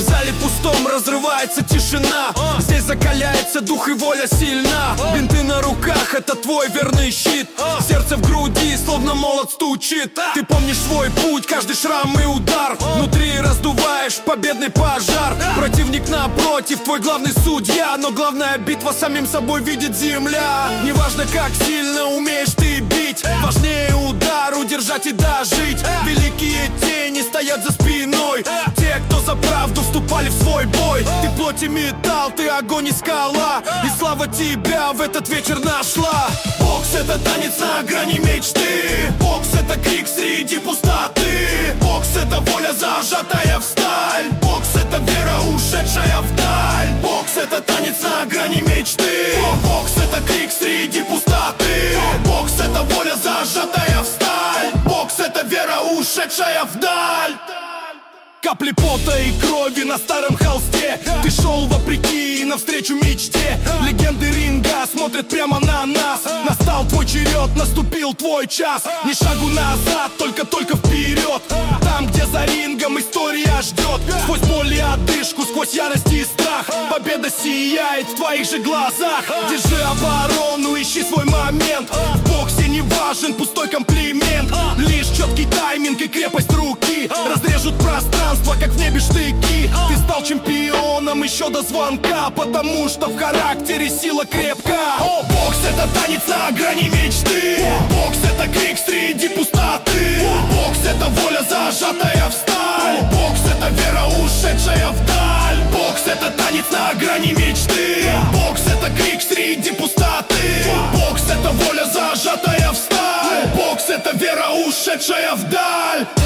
В зале пустом разрывается тишина. Здесь закаляется дух и воля сильна. Бинты на руках — это твой верный щит. Сердце в груди, словно молот стучит. Ты помнишь свой путь, каждый шрам и удар. Внутри раздуваешь победный пожар. Противник напротив, твой главный судья. Но главная битва самим собой видит земля. Неважно, как сильно умеешь ты бить, важнее удар, удержать и дожить. Великие тени стоят за спиной. Те, кто за правду вступали в свой бой. Ты плоть и металл, ты огонь и скала. И слава тебя в этот вечер нашла. Бокс — это танец на грани мечты. Бокс — это крик среди пустоты. Бокс — это воля, зажатая в сталь. Бокс — это вера, ушедшая вдаль. Бокс — это танец на грани мечты. Бокс — это крик среди пустоты. Бокс — это воля, зажатая в сталь. Бокс — это вера, ушедшая вдаль. Капли пота и крови на старом холсте. Ты шел вопреки и навстречу мечте. Легенды ринга смотрят прямо на нас. Настал твой черед, наступил твой час. Ни шагу назад, только вперед. Там, где за рингом история ждет. Сквозь боль и одышку, сквозь ярость и страх. Победа сияет в твоих же глазах. Держи оборону, ищи свой момент. В боксе не важен пустой комплимент. Лишь четкий тайминг и крепость руки разрежут пространство, как в небе штыки. Ты стал чемпионом еще до звонка, потому что в характере сила крепка. Бокс — это танец на грани мечты. Бокс — это крик среди пустоты. Бокс — это воля, зажатая в сталь. Бокс — это вера, ушедшая вдаль. Бокс — это танец на грани мечты. Бокс — это крик среди пустоты. Бокс — это воля, зажатая в сталь. Бокс — это вера, ушедшая вдаль.